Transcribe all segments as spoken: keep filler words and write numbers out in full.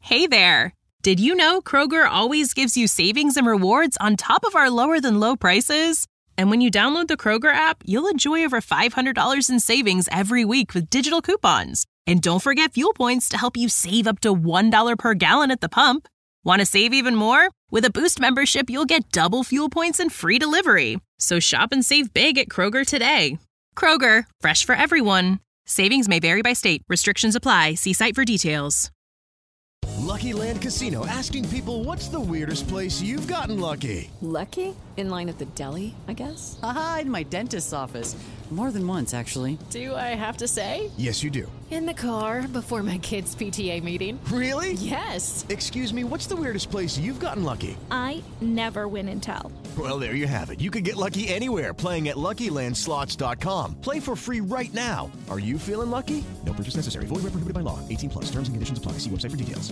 Hey there! Did you know Kroger always gives you savings and rewards on top of our lower-than-low prices? And when you download the Kroger app, you'll enjoy over five hundred dollars in savings every week with digital coupons. And don't forget fuel points to help you save up to one dollar per gallon at the pump. Want to save even more? With a Boost membership, you'll get double fuel points and free delivery. So shop and save big at Kroger today. Kroger, fresh for everyone. Savings may vary by state. Restrictions apply. See site for details. Lucky Land Casino, asking people, what's the weirdest place you've gotten lucky? Lucky? In line at the deli, I guess? Aha, in my dentist's office. More than once, actually. Do I have to say? Yes, you do. In the car before my kids' P T A meeting. Really? Yes. Excuse me, what's the weirdest place you've gotten lucky? I never win and tell. Well, there you have it. You can get lucky anywhere, playing at Lucky Land Slots dot com. Play for free right now. Are you feeling lucky? No purchase necessary. Void where prohibited by law. eighteen plus. Terms and conditions apply. See website for details.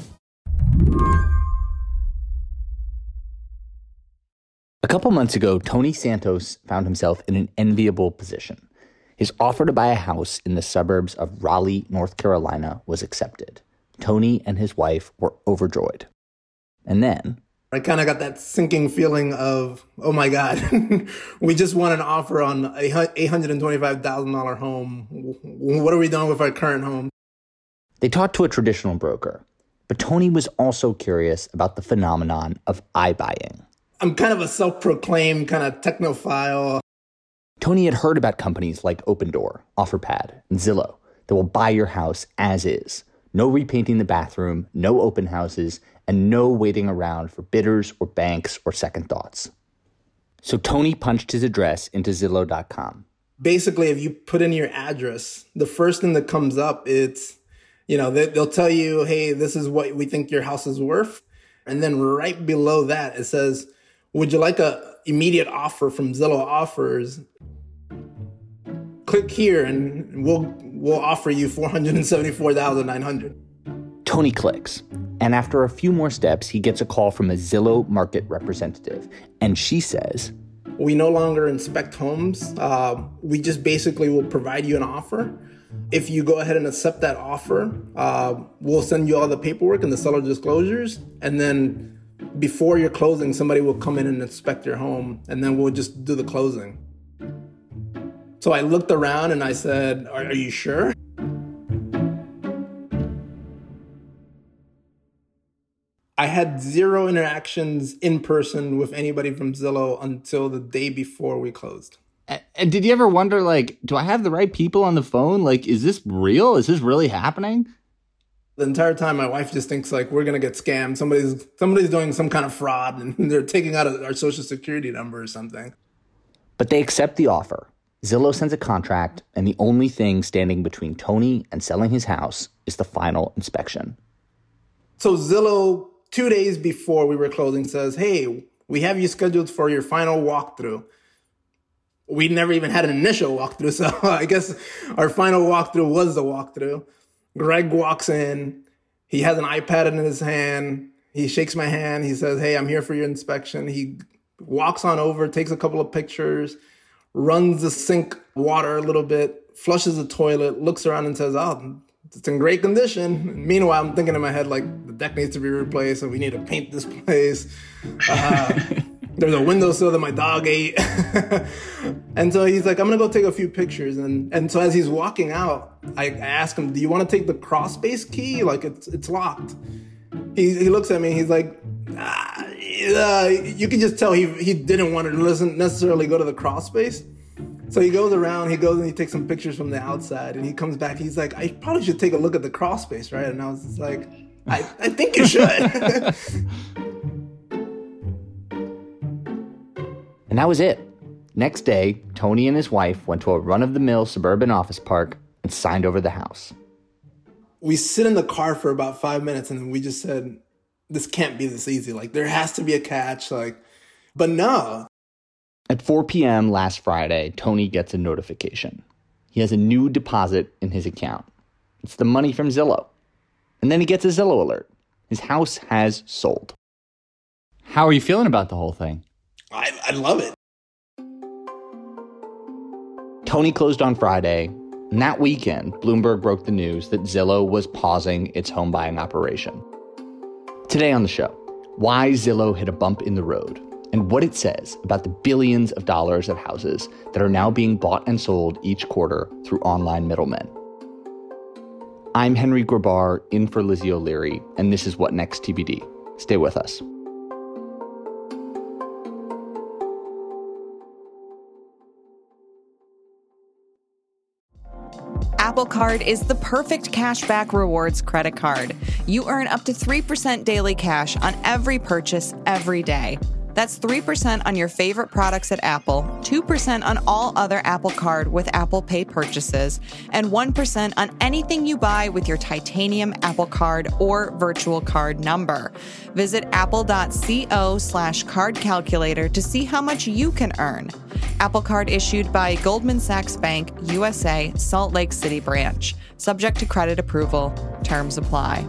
A couple months ago, Tony Santos found himself in an enviable position. His offer to buy a house in the suburbs of Raleigh, North Carolina was accepted. Tony and his wife were overjoyed. And then... I kind of got that sinking feeling of, oh my God, we just won an offer on a eight hundred twenty-five thousand dollars home. What are we doing with our current home? They talked to a traditional broker, but Tony was also curious about the phenomenon of iBuying. I'm kind of a self-proclaimed kind of technophile. Tony had heard about companies like Opendoor, OfferPad, and Zillow that will buy your house as is. No repainting the bathroom, no open houses, and no waiting around for bidders or banks or second thoughts. So Tony punched his address into Zillow dot com. Basically, if you put in your address, the first thing that comes up, it's, you know, they, they'll tell you, hey, this is what we think your house is worth. And then right below that, it says, would you like a immediate offer from Zillow Offers? Click here and we'll we'll offer you four hundred seventy-four thousand nine hundred dollars. Tony clicks, and after a few more steps, he gets a call from a Zillow market representative, and she says, we no longer inspect homes. Uh, we just basically will provide you an offer. If you go ahead and accept that offer, uh, we'll send you all the paperwork and the seller disclosures, and then before your closing, somebody will come in and inspect your home, and then we'll just do the closing. So I looked around and I said, are, are you sure? I had zero interactions in person with anybody from Zillow until the day before we closed. And did you ever wonder, like, do I have the right people on the phone? Like, is this real? Is this really happening? The entire time, my wife just thinks, like, we're going to get scammed. Somebody's somebody's doing some kind of fraud, and they're taking out our social security number or something. But they accept the offer. Zillow sends a contract, and the only thing standing between Tony and selling his house is the final inspection. So Zillow, two days before we were closing, says, hey, we have you scheduled for your final walkthrough. We never even had an initial walkthrough, so I guess our final walkthrough was the walkthrough. Greg walks in. He has an iPad in his hand. He shakes my hand. He says, hey, I'm here for your inspection. He walks on over, takes a couple of pictures, runs the sink water a little bit, flushes the toilet, looks around and says, oh, it's in great condition. Meanwhile, I'm thinking in my head, like, the deck needs to be replaced and we need to paint this place. Uh, there's a windowsill that my dog ate. And so he's like, I'm going to go take a few pictures. And and so as he's walking out, I, I ask him, do you want to take the crawl space key? Like, it's it's locked. He he looks at me. He's like, ah, uh, you can just tell he he didn't want to listen necessarily go to the crawl space. So he goes around, he goes and he takes some pictures from the outside, and he comes back. He's like, I probably should take a look at the crawl space, right? And I was just like, I, I think you should. And that was it. Next day, Tony and his wife went to a run-of-the-mill suburban office park and signed over the house. We sit in the car for about five minutes, and then we just said, this can't be this easy. Like, there has to be a catch. Like, but no. At four p.m. last Friday, Tony gets a notification. He has a new deposit in his account. It's the money from Zillow. And then he gets a Zillow alert. His house has sold. How are you feeling about the whole thing? I, I love it. Tony closed on Friday, and that weekend, Bloomberg broke the news that Zillow was pausing its home buying operation. Today on the show, why Zillow hit a bump in the road and what it says about the billions of dollars of houses that are now being bought and sold each quarter through online middlemen. I'm Henry Grabar, in for Lizzie O'Leary, and this is What Next T B D. Stay with us. Apple Card is the perfect cashback rewards credit card. You earn up to three percent daily cash on every purchase every day. That's three percent on your favorite products at Apple, two percent on all other Apple Card with Apple Pay purchases, and one percent on anything you buy with your titanium Apple Card or virtual card number. Visit apple.co slash card calculator to see how much you can earn. Apple Card issued by Goldman Sachs Bank, U S A, Salt Lake City branch. Subject to credit approval. Terms apply.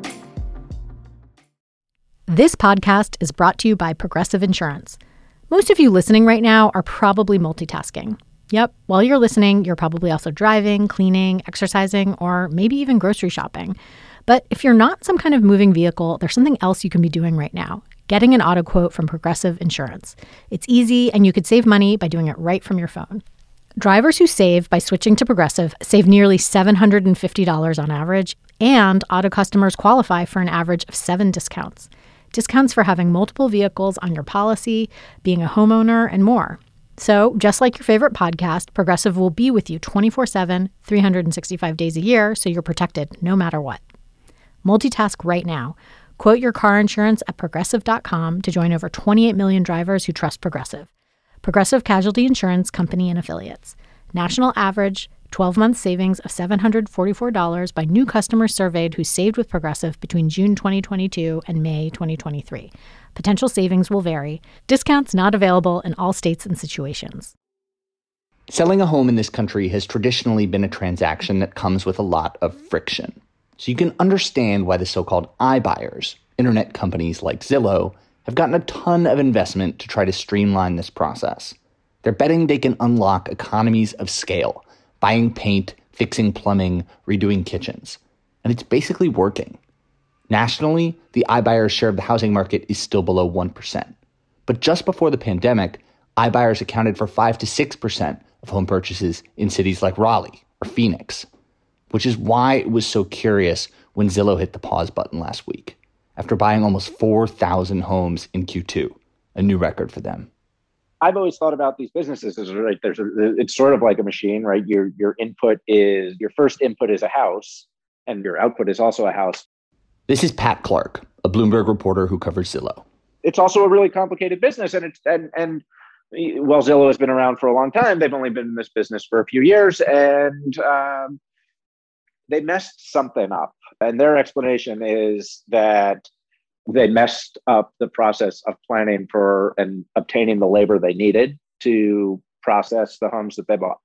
This podcast is brought to you by Progressive Insurance. Most of you listening right now are probably multitasking. Yep, while you're listening, you're probably also driving, cleaning, exercising, or maybe even grocery shopping. But if you're not some kind of moving vehicle, there's something else you can be doing right now. Getting an auto quote from Progressive Insurance. It's easy, and you could save money by doing it right from your phone. Drivers who save by switching to Progressive save nearly seven hundred fifty dollars on average, and auto customers qualify for an average of seven discounts. Discounts for having multiple vehicles on your policy, being a homeowner, and more. So, just like your favorite podcast, Progressive will be with you twenty-four seven, three hundred sixty-five days a year, so you're protected no matter what. Multitask right now. Quote your car insurance at progressive dot com to join over twenty-eight million drivers who trust Progressive. Progressive Casualty Insurance Company and Affiliates. National average twelve-month savings of seven hundred forty-four dollars by new customers surveyed who saved with Progressive between June twenty twenty-two and May twenty twenty-three. Potential savings will vary. Discounts not available in all states and situations. Selling a home in this country has traditionally been a transaction that comes with a lot of friction. So you can understand why the so-called iBuyers, internet companies like Zillow, have gotten a ton of investment to try to streamline this process. They're betting they can unlock economies of scale, buying paint, fixing plumbing, redoing kitchens. And it's basically working. Nationally, the iBuyers' share of the housing market is still below one percent. But just before the pandemic, iBuyers accounted for five to six percent of home purchases in cities like Raleigh or Phoenix, which is why it was so curious when Zillow hit the pause button last week, after buying almost four thousand homes in Q two, a new record for them. I've always thought about these businesses as right. There's a, it's sort of like a machine, right? Your your input is your first input is a house, and your output is also a house. This is Pat Clark, a Bloomberg reporter who covers Zillow. It's also a really complicated business, and it's and and well, Zillow has been around for a long time. They've only been in this business for a few years, and um, they messed something up. And their explanation is that they messed up the process of planning for and obtaining the labor they needed to process the homes that they bought.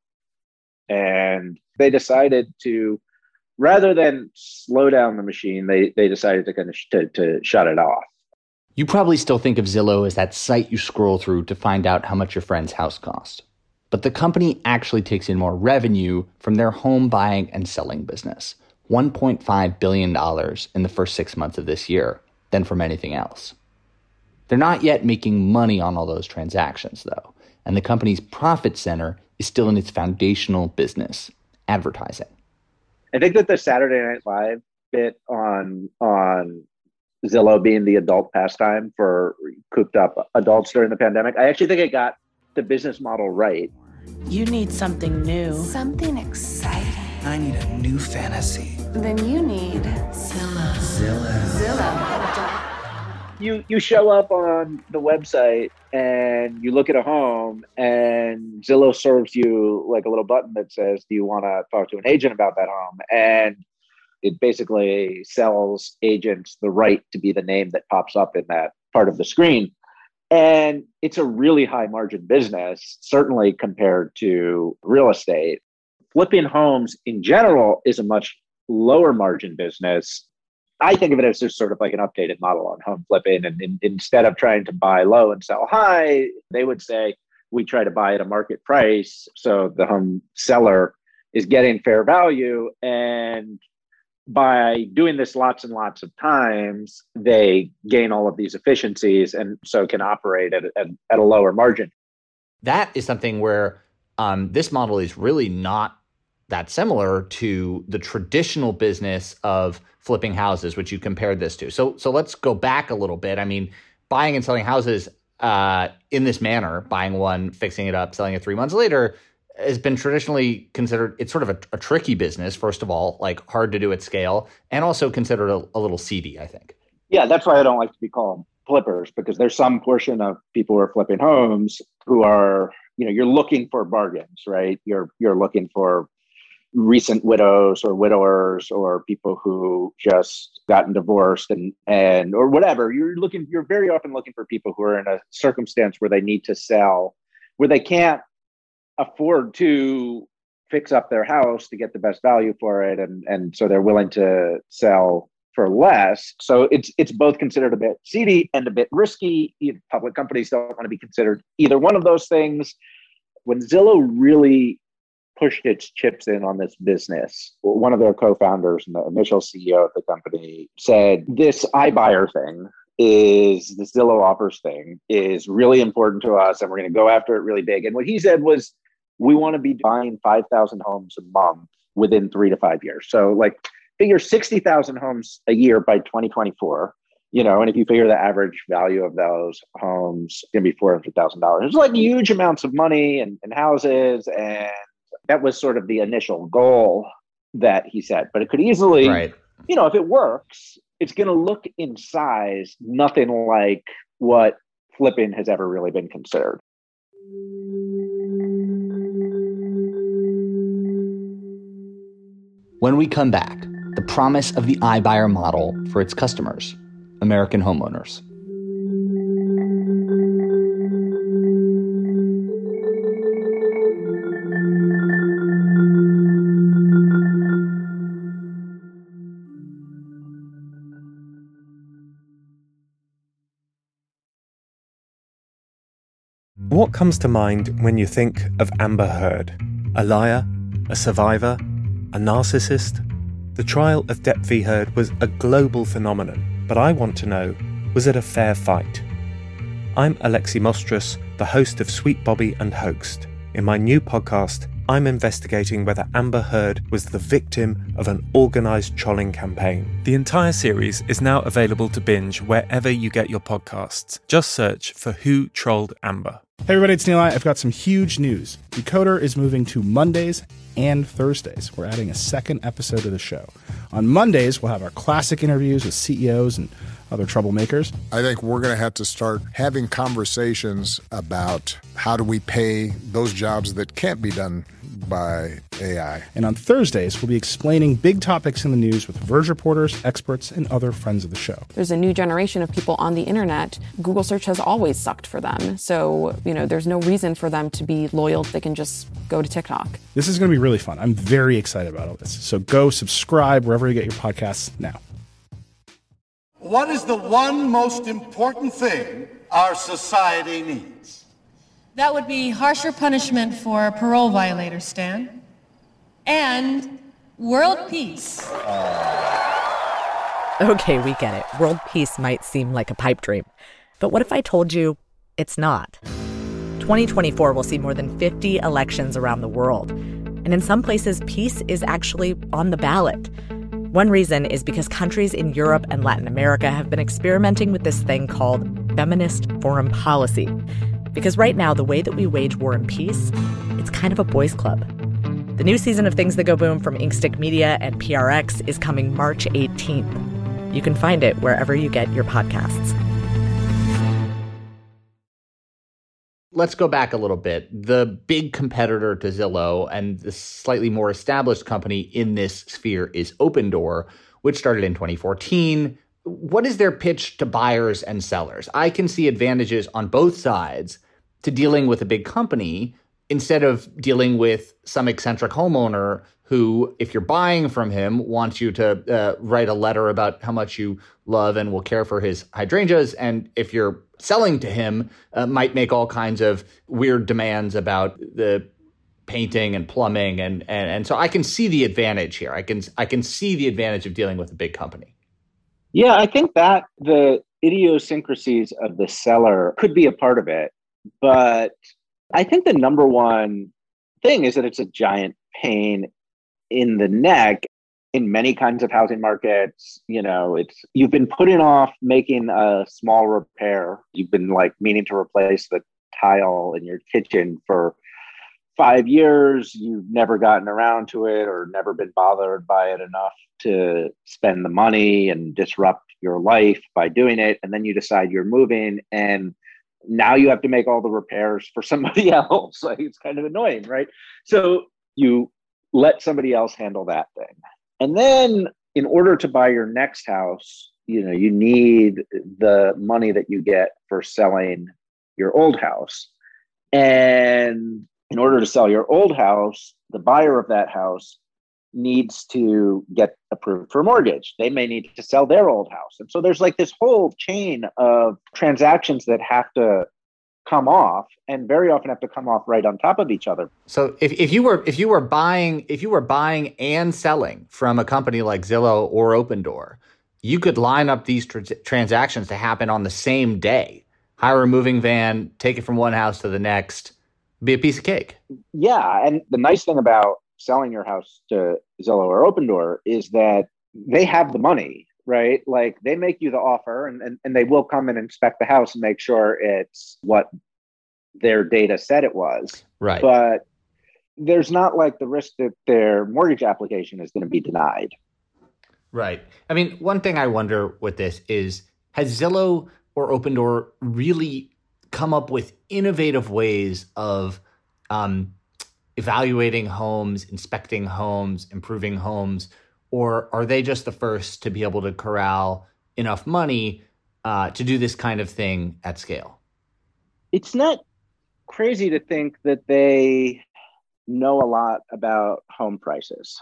And they decided to, rather than slow down the machine, they they decided to kind of sh- to, to shut it off. You probably still think of Zillow as that site you scroll through to find out how much your friend's house cost. But the company actually takes in more revenue from their home buying and selling business, one point five billion dollars in the first six months of this year, than from anything else. They're not yet making money on all those transactions, though, and the company's profit center is still in its foundational business, advertising. I think that the Saturday Night Live bit on on Zillow being the adult pastime for cooped up adults during the pandemic, I actually think it got the business model right. You need something new. Something exciting. I need a new fantasy. Then you need Zillow. Zillow. Zillow. You you show up on the website and you look at a home and Zillow serves you like a little button that says, do you want to talk to an agent about that home? And it basically sells agents the right to be the name that pops up in that part of the screen. And it's a really high margin business, certainly compared to real estate. Flipping homes in general is a much lower margin business. I think of it as just sort of like an updated model on home flipping. And in, instead of trying to buy low and sell high, they would say, we try to buy at a market price. So the home seller is getting fair value. And by doing this lots and lots of times, they gain all of these efficiencies and so can operate at, at, at a lower margin. That is something where um, this model is really not that similar to the traditional business of flipping houses, which you compared this to. So, so let's go back a little bit. I mean, buying and selling houses uh, in this manner, buying one, fixing it up, selling it three months later, has been traditionally considered, it's sort of a, a tricky business, first of all, like hard to do at scale, and also considered a, a little seedy, I think. Yeah, that's why I don't like to be called flippers, because there's some portion of people who are flipping homes who are, you know, you're looking for bargains, right? You're you're looking for recent widows or widowers or people who just gotten divorced and and or whatever. You're looking, you're very often looking for people who are in a circumstance where they need to sell, where they can't afford to fix up their house to get the best value for it, and and so they're willing to sell for less. So it's it's both considered a bit seedy and a bit risky. Public companies don't want to be considered either one of those things. When Zillow really pushed its chips in on this business, one of their co-founders and the initial C E O of the company said, this iBuyer thing is, the Zillow offers thing is really important to us, and we're going to go after it really big. And what he said was, we want to be buying five thousand homes a month within three to five years. So like figure sixty thousand homes a year by twenty twenty-four, you know, and if you figure the average value of those homes is going to be four hundred thousand dollars. It's like huge amounts of money and, and houses. And that was sort of the initial goal that he said, but it could easily, right. you know, if it works, it's going to look in size nothing like what flipping has ever really been considered. When we come back, the promise of the iBuyer model for its customers, American homeowners. What comes to mind when you think of Amber Heard? A liar? A survivor? A narcissist? The trial of Depp v. Heard was a global phenomenon, but I want to know, was it a fair fight? I'm Alexi Mostrous, the host of Sweet Bobby and Hoaxed. In my new podcast, I'm investigating whether Amber Heard was the victim of an organised trolling campaign. The entire series is now available to binge wherever you get your podcasts. Just search for Who Trolled Amber. Hey everybody, it's Neil. I've got some huge news. Decoder is moving to Mondays and Thursdays. We're adding a second episode to the show. On Mondays, we'll have our classic interviews with C E Os and other troublemakers. I think we're going to have to start having conversations about how do we pay those jobs that can't be done by A I. And on Thursdays, we'll be explaining big topics in the news with Verge reporters, experts, and other friends of the show. There's a new generation of people on the internet. Google search has always sucked for them. So, you know, there's no reason for them to be loyal. They can just go to TikTok. This is going to be really fun. I'm very excited about all this. So go subscribe wherever you get your podcasts now. What is the one most important thing our society needs? That would be harsher punishment for parole violators, Stan. And world peace. Okay, we get it. World peace might seem like a pipe dream. But what if I told you it's not? twenty twenty-four will see more than fifty elections around the world. And in some places, peace is actually on the ballot. One reason is because countries in Europe and Latin America have been experimenting with this thing called feminist foreign policy. Because right now, the way that we wage war and peace, it's kind of a boys' club. The new season of Things That Go Boom from Inkstick Media and P R X is coming March eighteenth. You can find it wherever you get your podcasts. Let's go back a little bit. The big competitor to Zillow and the slightly more established company in this sphere is Opendoor, which started in twenty fourteen. What is their pitch to buyers and sellers? I can see advantages on both sides to dealing with a big company instead of dealing with some eccentric homeowner who, if you're buying from him, wants you to uh, write a letter about how much you love and will care for his hydrangeas. And if you're selling to him, uh, might make all kinds of weird demands about the painting and plumbing. And, and, and so I can see the advantage here. I can, I can see the advantage of dealing with a big company. Yeah, I think that the idiosyncrasies of the seller could be a part of it. But I think the number one thing is that it's a giant pain in the neck in many kinds of housing markets. You know, it's you've been putting off making a small repair. You've been like meaning to replace the tile in your kitchen for five years. You've never gotten around to it or never been bothered by it enough to spend the money and disrupt your life by doing it. And then you decide you're moving, and now you have to make all the repairs for somebody else. Like, it's kind of annoying, right? So you let somebody else handle that thing. And then in order to buy your next house, you know, you need the money that you get for selling your old house. And in order to sell your old house, the buyer of that house needs to get approved for a mortgage. They may need to sell their old house. And so there's like this whole chain of transactions that have to come off, and very often have to come off right on top of each other. So if, if you were if you were buying if you were buying and selling from a company like Zillow or Opendoor, you could line up these tr- transactions to happen on the same day. Hire a moving van, take it from one house to the next, be a piece of cake. Yeah, and the nice thing about selling your house to Zillow or Opendoor is that they have the money, right? Like, they make you the offer, and, and, and they will come and inspect the house and make sure it's what their data said it was. Right. But there's not like the risk that their mortgage application is going to be denied. Right. I mean, one thing I wonder with this is, has Zillow or Opendoor really come up with innovative ways of um, evaluating homes, inspecting homes, improving homes? Or are they just the first to be able to corral enough money uh, to do this kind of thing at scale? It's not crazy to think that they know a lot about home prices.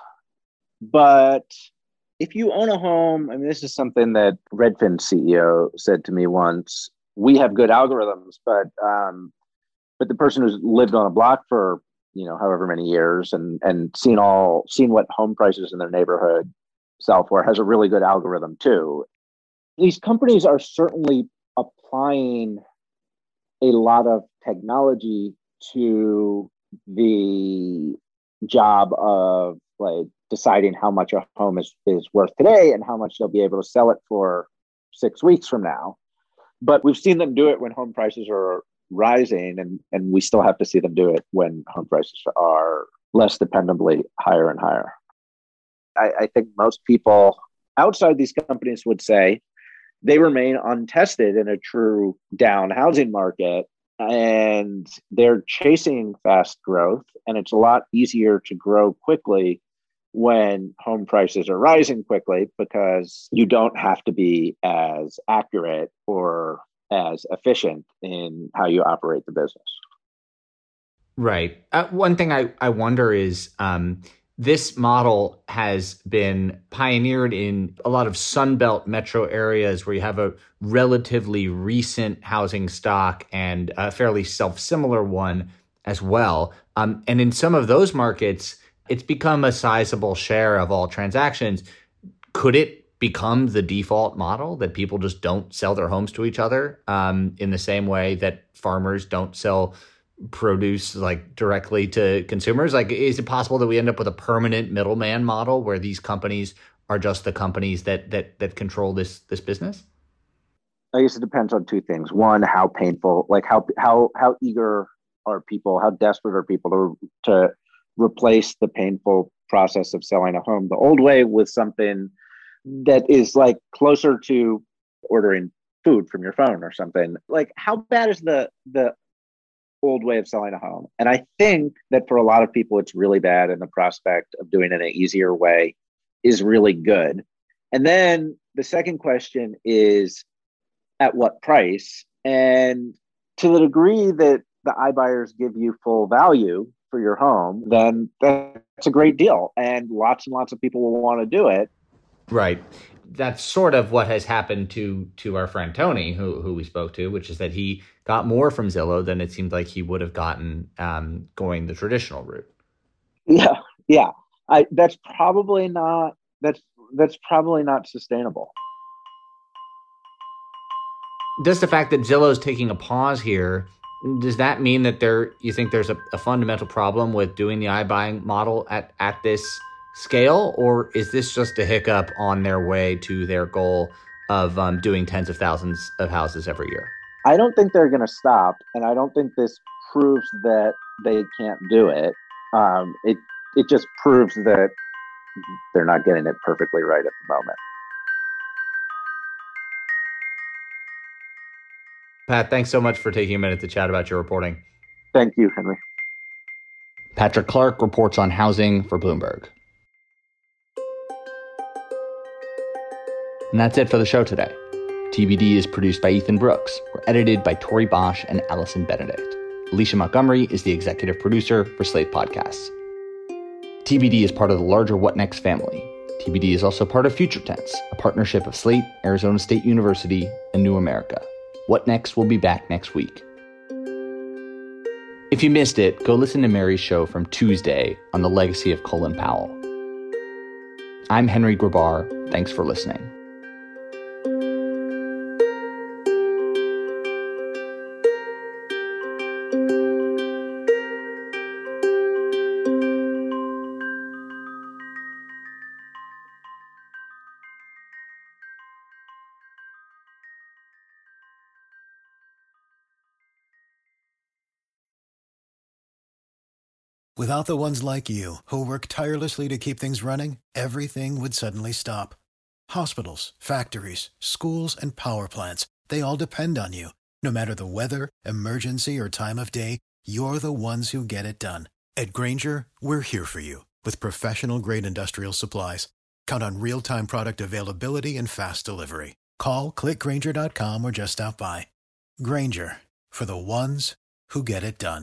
But if you own a home, I mean, this is something that Redfin's C E O said to me once. We have good algorithms, but um, but the person who's lived on a block for, you know, however many years and and seen all seen what home prices in their neighborhood sell for has a really good algorithm too. These companies are certainly applying a lot of technology to the job of like deciding how much a home is, is worth today and how much they'll be able to sell it for six weeks from now. But we've seen them do it when home prices are rising, and, and we still have to see them do it when home prices are less dependably higher and higher. I, I think most people outside these companies would say they remain untested in a true down housing market, and they're chasing fast growth, and it's a lot easier to grow quickly when home prices are rising quickly because you don't have to be as accurate or as efficient in how you operate the business. Right. Uh, one thing I, I wonder is um, this model has been pioneered in a lot of Sunbelt metro areas where you have a relatively recent housing stock and a fairly self-similar one as well. Um, and in some of those markets, it's become a sizable share of all transactions. Could it become the default model that people just don't sell their homes to each other um, in the same way that farmers don't sell produce like directly to consumers? Like, is it possible that we end up with a permanent middleman model where these companies are just the companies that that that control this this business? I guess it depends on two things. One, how painful, like how how how eager are people, how desperate are people to to replace the painful process of selling a home the old way with something that is like closer to ordering food from your phone or something. Like, how bad is the the old way of selling a home? And I think that for a lot of people, it's really bad, and the prospect of doing it in an easier way is really good. And then the second question is, at what price? And to the degree that the iBuyers give you full value for your home, then that's a great deal. And lots and lots of people will want to do it. Right. That's sort of what has happened to to our friend Tony, who who we spoke to, which is that he got more from Zillow than it seemed like he would have gotten um, going the traditional route. Yeah, yeah. I that's probably not that's that's probably not sustainable. Does the fact that Zillow is taking a pause here, does that mean that there you think there's a, a fundamental problem with doing the iBuying model at, at this scale, or is this just a hiccup on their way to their goal of um, doing tens of thousands of houses every year? I don't think they're going to stop, and I don't think this proves that they can't do it. Um, it it just proves that they're not getting it perfectly right at the moment. Pat, thanks so much for taking a minute to chat about your reporting. Thank you, Henry. Patrick Clark reports on housing for Bloomberg. And that's it for the show today. T B D is produced by Ethan Brooks. We're edited by Tori Bosch and Allison Benedict. Alicia Montgomery is the executive producer for Slate Podcasts. T B D is part of the larger What Next family. T B D is also part of Future Tense, a partnership of Slate, Arizona State University, and New America. What Next will be back next week. If you missed it, go listen to Mary's show from Tuesday on the legacy of Colin Powell. I'm Henry Grabar. Thanks for listening. Without the ones like you, who work tirelessly to keep things running, everything would suddenly stop. Hospitals, factories, schools, and power plants, they all depend on you. No matter the weather, emergency, or time of day, you're the ones who get it done. At Grainger, we're here for you with professional-grade industrial supplies. Count on real-time product availability and fast delivery. Call, click Grainger dot com, or just stop by. Grainger, for the ones who get it done.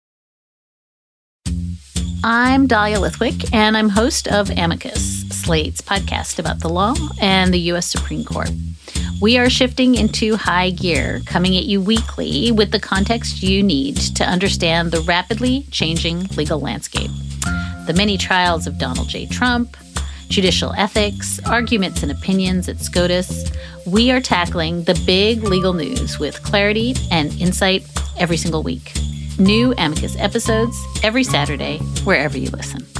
I'm Dahlia Lithwick, and I'm host of Amicus, Slate's podcast about the law and the U S Supreme Court. We are shifting into high gear, coming at you weekly with the context you need to understand the rapidly changing legal landscape. The many trials of Donald J. Trump, judicial ethics, arguments and opinions at SCOTUS. We are tackling the big legal news with clarity and insight every single week. New Amicus episodes every Saturday, wherever you listen.